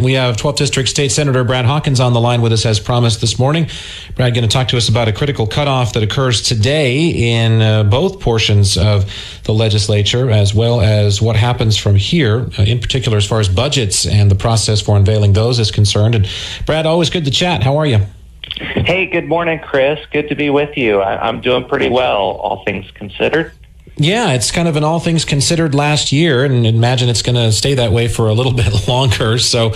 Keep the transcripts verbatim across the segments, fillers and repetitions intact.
We have twelfth District State Senator Brad Hawkins on the line with us as promised this morning. Brad, going to talk to us about a critical cutoff that occurs today in uh, both portions of the legislature, as well as what happens from here, uh, in particular as far as budgets and the process for unveiling those is concerned. And Brad, always good to chat. How are you? Hey, good morning, Chris. Good to be with you. I- I'm doing pretty well, all things considered. Yeah, it's kind of an all things considered last year, and imagine it's going to stay that way for a little bit longer. So uh,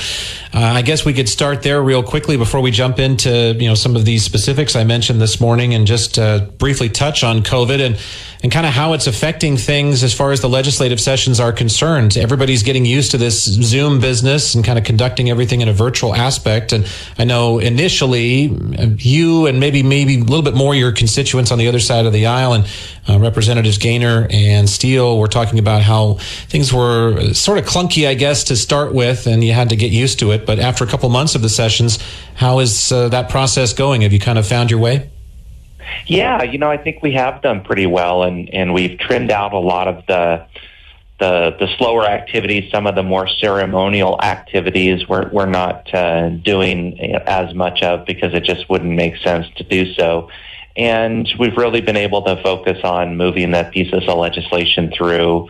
I guess we could start there real quickly before we jump into, you know, some of these specifics I mentioned this morning, and just uh, briefly touch on COVID and, and kind of how it's affecting things as far as the legislative sessions are concerned. Everybody's getting used to this Zoom business and kind of conducting everything in a virtual aspect. And I know initially you and maybe maybe a little bit more your constituents on the other side of the aisle, and uh, Representatives Gaynor and Steele were talking about how things were sort of clunky, I guess, to start with, and you had to get used to it. But after a couple months of the sessions, how is uh, that process going? Have you kind of found your way? Yeah, you know, I think we have done pretty well, and, and we've trimmed out a lot of the the the slower activities, some of the more ceremonial activities we're, we're not uh, doing as much of because it just wouldn't make sense to do so. And we've really been able to focus on moving the pieces of legislation through.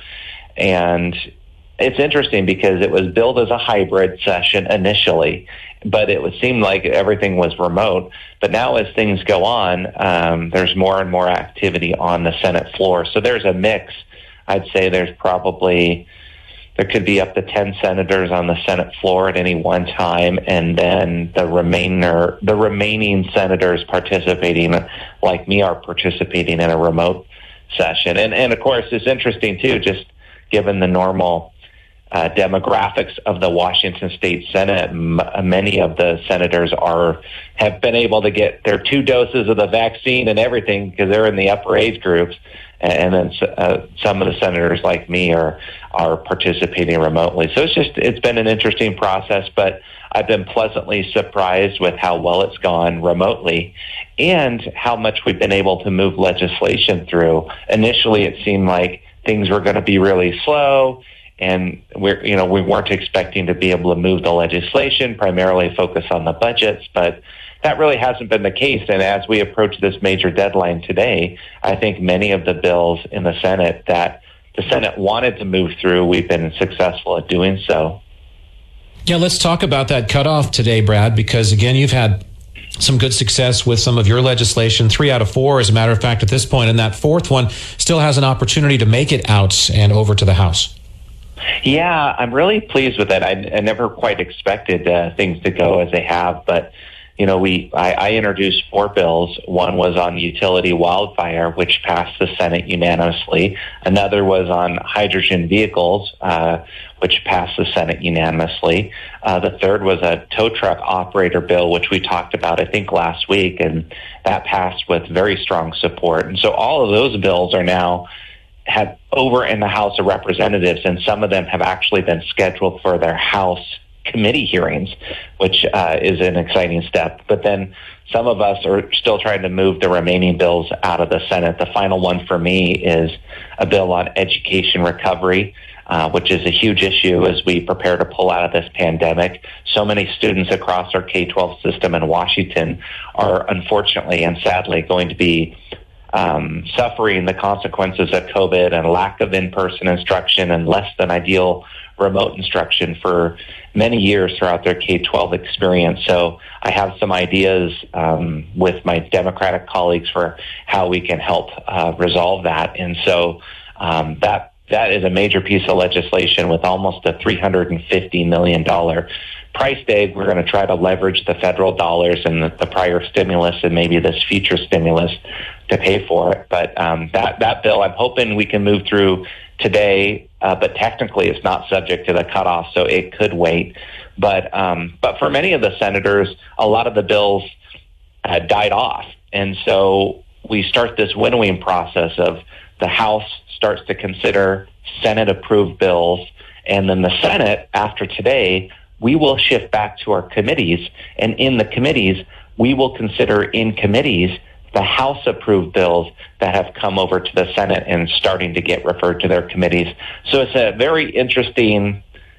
And it's interesting because it was billed as a hybrid session initially, but it would seem like everything was remote. But now as things go on, um, there's more and more activity on the Senate floor. So there's a mix. I'd say there's probably, there could be up to ten senators on the Senate floor at any one time, and then the remainder, the remaining senators participating, like me, are participating in a remote session. And, and of course, it's interesting, too, just given the normal Uh, demographics of the Washington State Senate. M- many of the senators are have been able to get their two doses of the vaccine and everything because they're in the upper age groups, and then uh, some of the senators like me are are participating remotely. So it's just it's been an interesting process, but I've been pleasantly surprised with how well it's gone remotely and how much we've been able to move legislation through. Initially, it seemed like things were going to be really slow, and we're, you know, we weren't expecting to be able to move the legislation, primarily focus on the budgets, but that really hasn't been the case. And as we approach this major deadline today, I think many of the bills in the Senate that the Senate wanted to move through, we've been successful at doing so. Yeah, let's talk about that cutoff today, Brad, because again, you've had some good success with some of your legislation, three out of four, as a matter of fact, at this point, and that fourth one still has an opportunity to make it out and over to the House. Yeah, I'm really pleased with that. I, I never quite expected uh, things to go as they have, but you know, we I, I introduced four bills. One was on utility wildfire, which passed the Senate unanimously. Another was on hydrogen vehicles, uh, which passed the Senate unanimously. Uh, the third was a tow truck operator bill, which we talked about, I think, last week, and that passed with very strong support. And so all of those bills are now have over in the House of Representatives, and some of them have actually been scheduled for their House committee hearings, which uh, is an exciting step. But then some of us are still trying to move the remaining bills out of the Senate. The final one for me is a bill on education recovery, uh, which is a huge issue as we prepare to pull out of this pandemic. So many students across our K twelve system in Washington are unfortunately and sadly going to be Um, suffering the consequences of COVID and lack of in-person instruction and less than ideal remote instruction for many years throughout their K twelve experience. So I have some ideas um, with my Democratic colleagues for how we can help uh, resolve that. And so um, that that is a major piece of legislation with almost a three hundred fifty million dollars price tag. We're going to try to leverage the federal dollars and the, the prior stimulus and maybe this future stimulus to pay for it. But um, that, that bill, I'm hoping we can move through today, uh, but technically it's not subject to the cutoff, so it could wait. But um, but for many of the senators, a lot of the bills uh, died off. And so we start this winnowing process of the House starts to consider Senate-approved bills, and then the Senate, after today, we will shift back to our committees, and in the committees, we will consider in committees the House-approved bills that have come over to the Senate and starting to get referred to their committees. So it's a very interesting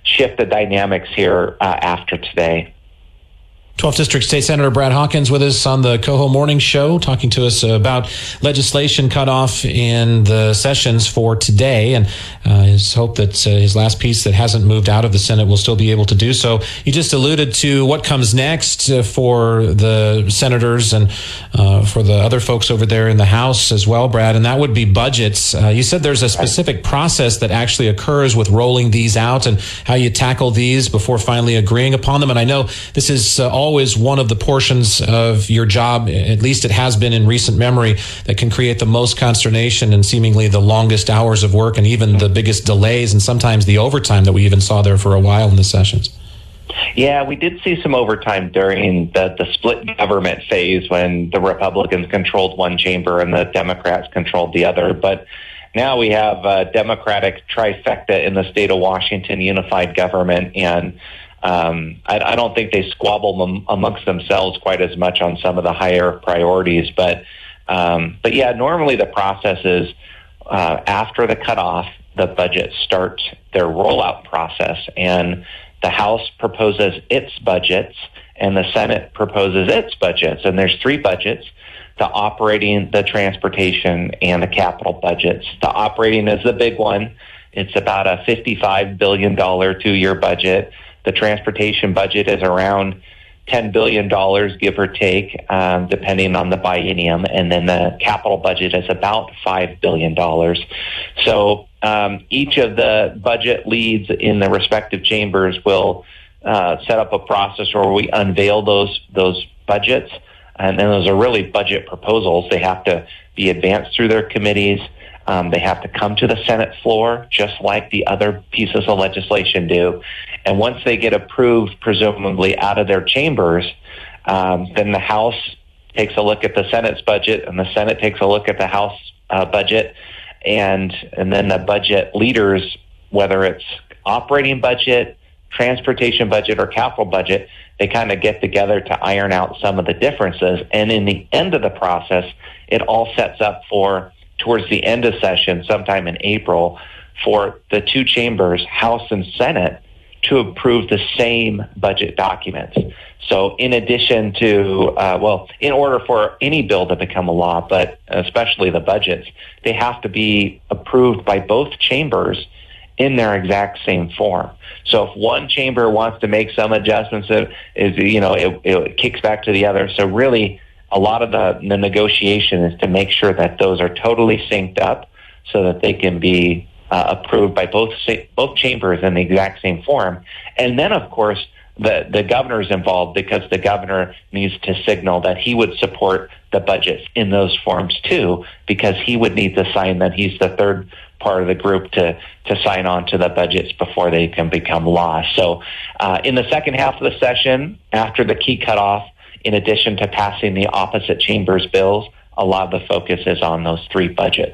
shift the dynamics here uh, after today. twelfth District State Senator Brad Hawkins with us on the Coho Morning Show, talking to us about legislation cut off in the sessions for today, and uh, his hope that uh, his last piece that hasn't moved out of the Senate will still be able to do so. You just alluded to what comes next uh, for the senators and uh, for the other folks over there in the House as well, Brad, and that would be budgets. Uh, you said there's a specific process that actually occurs with rolling these out and how you tackle these before finally agreeing upon them, and I know this is uh, all always one of the portions of your job, at least it has been in recent memory, that can create the most consternation and seemingly the longest hours of work and even the biggest delays and sometimes the overtime that we even saw there for a while in the sessions. Yeah, we did see some overtime during the, the split government phase when the Republicans controlled one chamber and the Democrats controlled the other. But now we have a Democratic trifecta in the state of Washington, unified government, and Um, I, I don't think they squabble am, amongst themselves quite as much on some of the higher priorities, but um, but yeah, normally the process is uh, after the cutoff, the budget starts their rollout process, and the House proposes its budgets, and the Senate proposes its budgets, and there's three budgets: the operating, the transportation, and the capital budgets. The operating is the big one. It's about a fifty-five billion dollars two-year budget. The transportation budget is around ten billion dollars, give or take, um, depending on the biennium. And then the capital budget is about five billion dollars. So um, each of the budget leads in the respective chambers will uh, set up a process where we unveil those those budgets. And then those are really budget proposals. They have to be advanced through their committees. Um, they have to come to the Senate floor, just like the other pieces of legislation do. And once they get approved, presumably out of their chambers, um, then the House takes a look at the Senate's budget, and the Senate takes a look at the House uh, budget, and and then the budget leaders, whether it's operating budget, transportation budget, or capital budget, they kind of get together to iron out some of the differences. And in the end of the process, it all sets up for, towards the end of session, sometime in April, for the two chambers, House and Senate, to approve the same budget documents. So in addition to, uh, well, in order for any bill to become a law, but especially the budgets, they have to be approved by both chambers in their exact same form. So if one chamber wants to make some adjustments, it is, you know, it, it kicks back to the other. So really, a lot of the, the negotiation is to make sure that those are totally synced up so that they can be uh, approved by both both chambers in the exact same form. And then, of course, the, the governor is involved because the governor needs to signal that he would support the budgets in those forms too, because he would need to sign that he's the third part of the group to, to sign on to the budgets before they can become law. So uh, in the second half of the session, after the key cutoff, in addition to passing the opposite chambers bills, a lot of the focus is on those three budgets.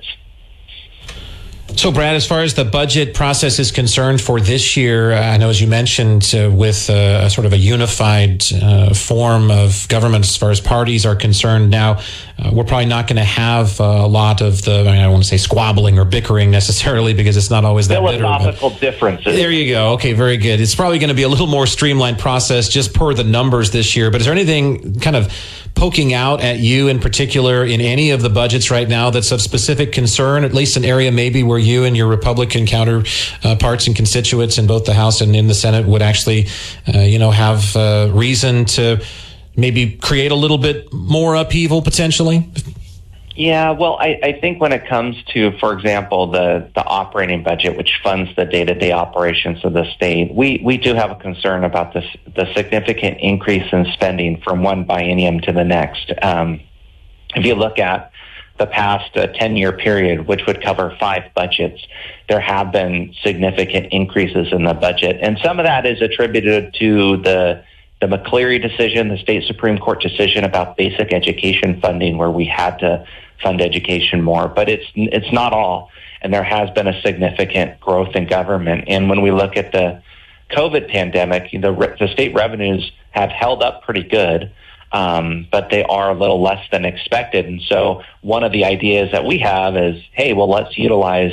So, Brad, as far as the budget process is concerned for this year, uh, I know, as you mentioned, uh, with uh, a sort of a unified uh, form of government as far as parties are concerned now, uh, we're probably not going to have uh, a lot of the, I, mean, I don't want to say squabbling or bickering necessarily, because it's not always that bitter. Philosophical differences. There you go. Okay, very good. It's probably going to be a little more streamlined process just per the numbers this year. But is there anything kind of poking out at you in particular in any of the budgets right now that's of specific concern, at least an area maybe where you and your Republican counterparts and constituents in both the House and in the Senate would actually, uh, you know, have uh, reason to maybe create a little bit more upheaval potentially? Yeah, well, I, I think when it comes to, for example, the, the operating budget, which funds the day-to-day operations of the state, we, we do have a concern about this, the significant increase in spending from one biennium to the next. Um, if you look at the past uh, ten-year period, which would cover five budgets, there have been significant increases in the budget. And some of that is attributed to the the McCleary decision, the state Supreme Court decision about basic education funding, where we had to fund education more. But it's it's not all, and there has been a significant growth in government. And when we look at the COVID pandemic, the, the state revenues have held up pretty good, um, but they are a little less than expected. And so one of the ideas that we have is, hey, well, let's utilize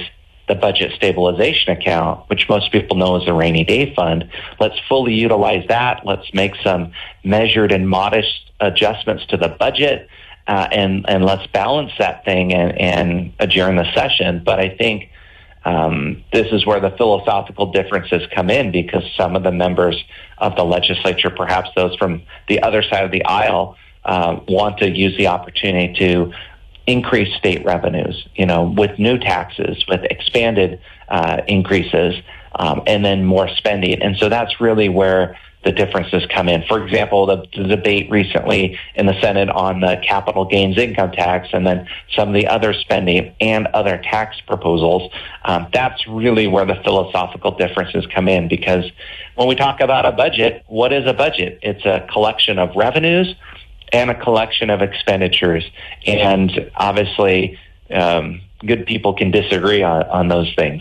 the budget stabilization account, which most people know as a rainy day fund. Let's fully utilize that. Let's make some measured and modest adjustments to the budget, uh, and, and let's balance that thing and, and adjourn the session. But I think um, this is where the philosophical differences come in, because some of the members of the legislature, perhaps those from the other side of the aisle, uh, want to use the opportunity to increase state revenues, you know, with new taxes, with expanded uh, increases, um, and then more spending. And so that's really where the differences come in. For example, the, the debate recently in the Senate on the capital gains income tax, and then some of the other spending and other tax proposals, um, that's really where the philosophical differences come in. Because when we talk about a budget, what is a budget? It's a collection of revenues and a collection of expenditures. And obviously, um, good people can disagree on, on those things.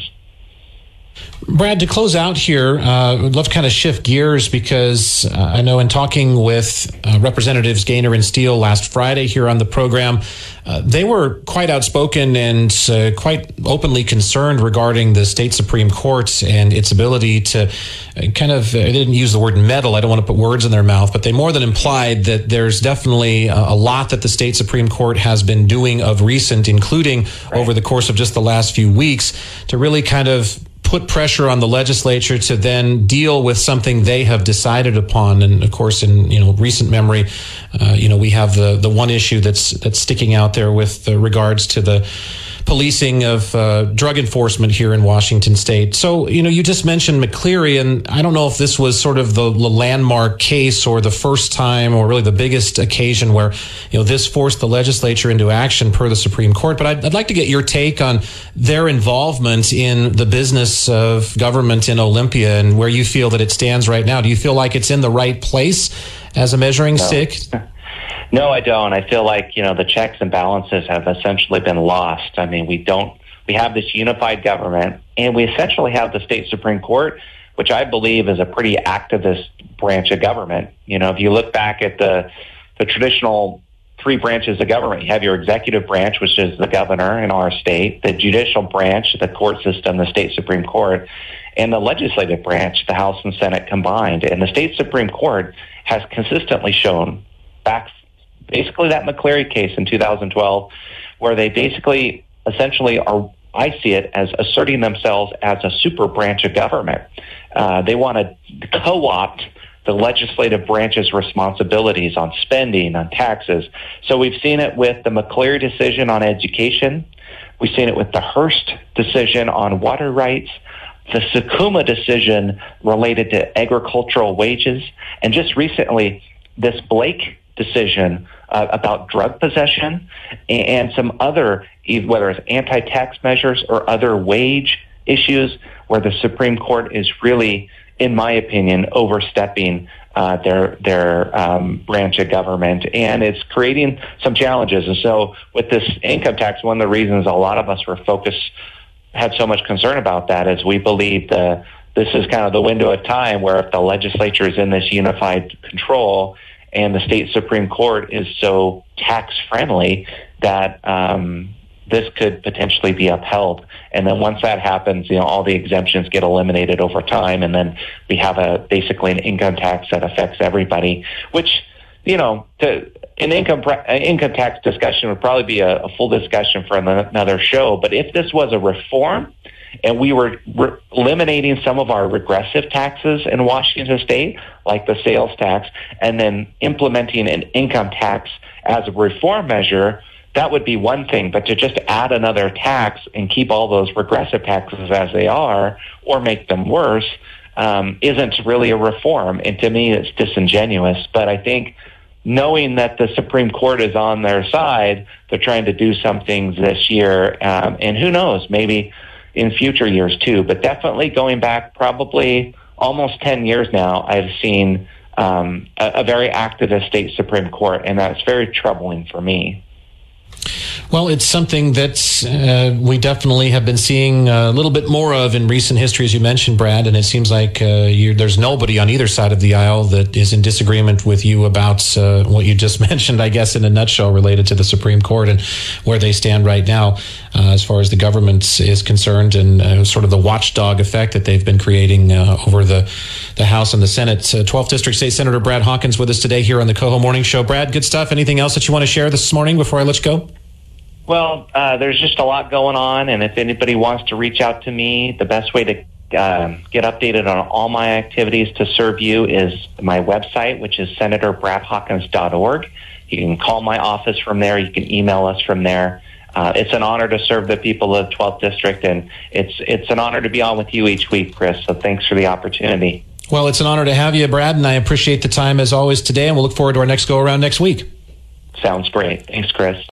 Brad, to close out here, uh, I'd love to kind of shift gears, because uh, I know in talking with uh, Representatives Gaynor and Steele last Friday here on the program, uh, they were quite outspoken and uh, quite openly concerned regarding the state Supreme Court and its ability to uh, kind of, uh, they didn't use the word meddle, I don't want to put words in their mouth, but they more than implied that there's definitely a, a lot that the state Supreme Court has been doing of recent, including right. over the course of just the last few weeks, to really kind of put pressure on the legislature to then deal with something they have decided upon. And of course, in you know recent memory, uh, you know we have the the one issue that's that's sticking out there with uh, regards to the policing of uh, drug enforcement here in Washington State. So, you know, you just mentioned McCleary, and I don't know if this was sort of the, the landmark case or the first time or really the biggest occasion where, you know, this forced the legislature into action per the Supreme Court. But I'd, I'd like to get your take on their involvement in the business of government in Olympia and where you feel that it stands right now. Do you feel like it's in the right place as a measuring no. stick? No, I don't. I feel like, you know, the checks and balances have essentially been lost. I mean, we don't, we have this unified government, and we essentially have the state Supreme Court, which I believe is a pretty activist branch of government. You know, if you look back at the, the traditional three branches of government, you have your executive branch, which is the governor in our state, the judicial branch, the court system, the state Supreme Court, and the legislative branch, the House and Senate combined. And the state Supreme Court has consistently shown back basically that McCleary case in two thousand twelve, where they basically essentially are, I see it as asserting themselves as a super branch of government. Uh, they want to co-opt the legislative branch's responsibilities on spending, on taxes. So we've seen it with the McCleary decision on education. We've seen it with the Hearst decision on water rights, the Sakuma decision related to agricultural wages, and just recently, this Blake decision uh, about drug possession and some other, whether it's anti-tax measures or other wage issues, where the Supreme Court is really, in my opinion, overstepping uh, their their um, branch of government, and it's creating some challenges. And so with this income tax, one of the reasons a lot of us were focused, had so much concern about that, is we believe the this is kind of the window of time where if the legislature is in this unified control and the state Supreme Court is so tax-friendly that um, this could potentially be upheld. And then once that happens, you know, all the exemptions get eliminated over time, and then we have a basically an income tax that affects everybody, which, you know, to, an income income tax discussion would probably be a, a full discussion for another show. But if this was a reform, and we were re- eliminating some of our regressive taxes in Washington State, like the sales tax, and then implementing an income tax as a reform measure, that would be one thing. But to just add another tax and keep all those regressive taxes as they are, or make them worse, um, isn't really a reform. And to me, it's disingenuous. But I think knowing that the Supreme Court is on their side, they're trying to do some things this year. Um, and who knows, maybe in future years too, but definitely going back probably almost ten years now, I've seen um, a, a very activist state Supreme Court, and that's very troubling for me. Well, it's something that uh, we definitely have been seeing a little bit more of in recent history, as you mentioned, Brad, and it seems like uh, you're, there's nobody on either side of the aisle that is in disagreement with you about uh, what you just mentioned, I guess, in a nutshell, related to the Supreme Court and where they stand right now uh, as far as the government is concerned, and uh, sort of the watchdog effect that they've been creating uh, over the, the House and the Senate. Uh, twelfth District State Senator Brad Hawkins with us today here on the Coho Morning Show. Brad, good stuff. Anything else that you want to share this morning before I let you go? Well, uh, there's just a lot going on, and if anybody wants to reach out to me, the best way to uh, get updated on all my activities to serve you is my website, which is senator brad hawkins dot org. You can call my office from there. You can email us from there. Uh, it's an honor to serve the people of twelfth District, and it's it's an honor to be on with you each week, Chris, so thanks for the opportunity. Well, it's an honor to have you, Brad, and I appreciate the time as always today, and we'll look forward to our next go-around next week. Sounds great. Thanks, Chris.